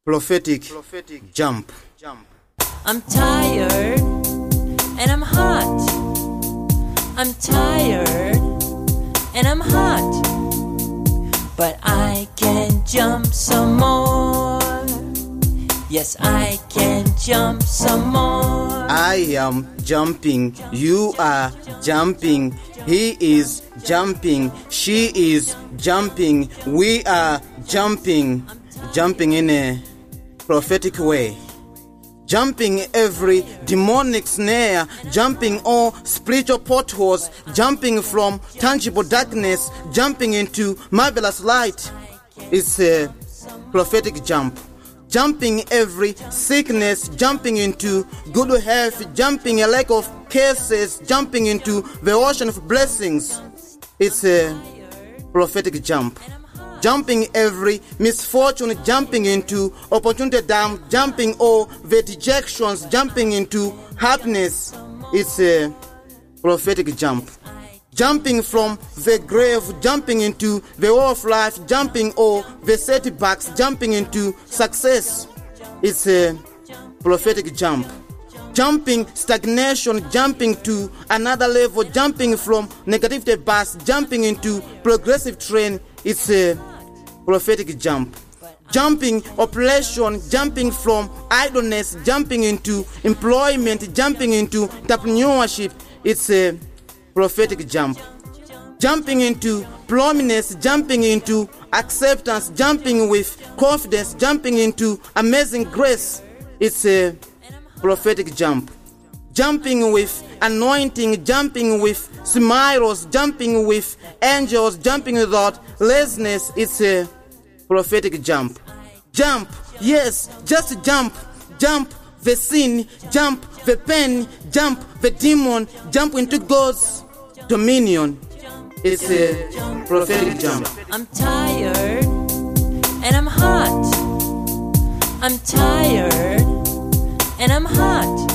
Prophetic jump. I'm tired and I'm hot. I'm tired and I'm hot. But I can jump some more. Yes, I can jump some more. I am jumping. You are jumping. He is jumping. She is jumping. We are jumping. Jumping in a prophetic way. Jumping every demonic snare, jumping all spiritual potholes, jumping from tangible darkness, jumping into marvelous light. It's a prophetic jump. Jumping every sickness, jumping into good health, jumping a lake of cases, jumping into the ocean of blessings. It's a prophetic jump. Jumping every misfortune, jumping into opportunity down, jumping all the dejections, jumping into happiness. It's a prophetic jump. Jumping from the grave, jumping into the wall of life, jumping all the setbacks, jumping into success. It's a prophetic jump. Jumping stagnation, jumping to another level, jumping from negativity bus, jumping into progressive train. It's a prophetic jump. Jumping oppression, jumping from idleness, jumping into employment, jumping into entrepreneurship. It's a prophetic jump. Jumping into prominence, jumping into acceptance, jumping with confidence, jumping into amazing grace. It's a prophetic jump. Jumping with anointing, jumping with smiles, jumping with angels, jumping without laziness. It's a prophetic jump. Jump, yes, just jump. Jump the sin, jump the pain, jump the demon, jump into God's dominion. It's a prophetic jump. I'm tired and I'm hot. I'm tired and I'm hot.